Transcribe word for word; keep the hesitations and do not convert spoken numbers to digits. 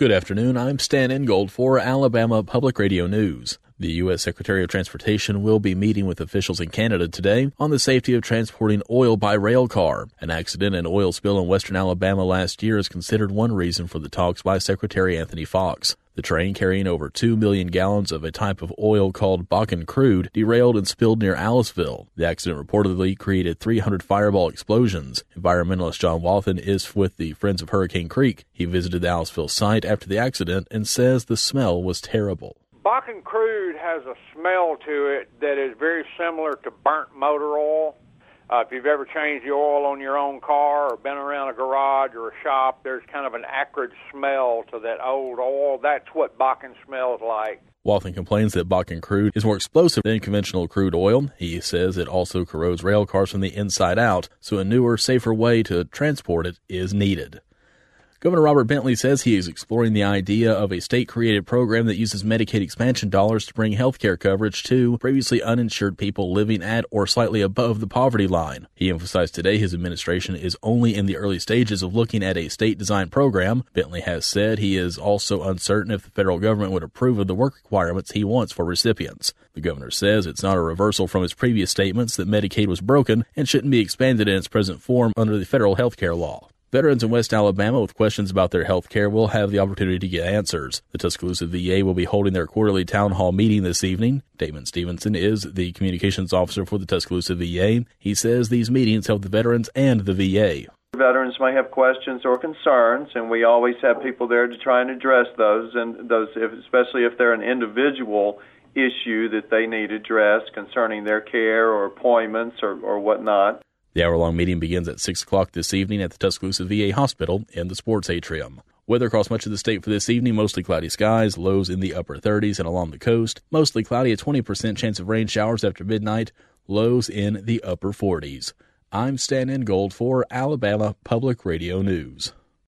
Good afternoon, I'm Stan Ingold for Alabama Public Radio News. The U S Secretary of Transportation will be meeting with officials in Canada today on the safety of transporting oil by rail car. An accident and oil spill in western Alabama last year is considered one reason for the talks by Secretary Anthony Foxx. The train carrying over two million gallons of a type of oil called Bakken crude derailed and spilled near Aliceville. The accident reportedly created three hundred fireball explosions. Environmentalist John Wathen is with the Friends of Hurricane Creek. He visited the Aliceville site after the accident and says the smell was terrible. Bakken crude has a smell to it that is very similar to burnt motor oil. Uh, if you've ever changed the oil on your own car or been around a garage or a shop, there's kind of an acrid smell to that old oil. That's what Bakken smells like. Wathen complains that Bakken crude is more explosive than conventional crude oil. He says it also corrodes rail cars from the inside out, so a newer, safer way to transport it is needed. Governor Robert Bentley says he is exploring the idea of a state-created program that uses Medicaid expansion dollars to bring health care coverage to previously uninsured people living at or slightly above the poverty line. He emphasized today his administration is only in the early stages of looking at a state-designed program. Bentley has said he is also uncertain if the federal government would approve of the work requirements he wants for recipients. The governor says it's not a reversal from his previous statements that Medicaid was broken and shouldn't be expanded in its present form under the federal health care law. Veterans in West Alabama with questions about their health care will have the opportunity to get answers. The Tuscaloosa V A will be holding their quarterly town hall meeting this evening. Damon Stevenson is the communications officer for the Tuscaloosa V A. He says these meetings help the veterans and the V A. Veterans may have questions or concerns, and we always have people there to try and address those, and those, especially if they're an individual issue that they need addressed concerning their care or appointments or, or whatnot. The hour-long meeting begins at six o'clock this evening at the Tuscaloosa V A Hospital in the sports atrium. Weather across much of the state for this evening, mostly cloudy skies, lows in the upper thirties and along the coast. Mostly cloudy, a twenty percent chance of rain showers after midnight, lows in the upper forties. I'm Stan Ingold for Alabama Public Radio News.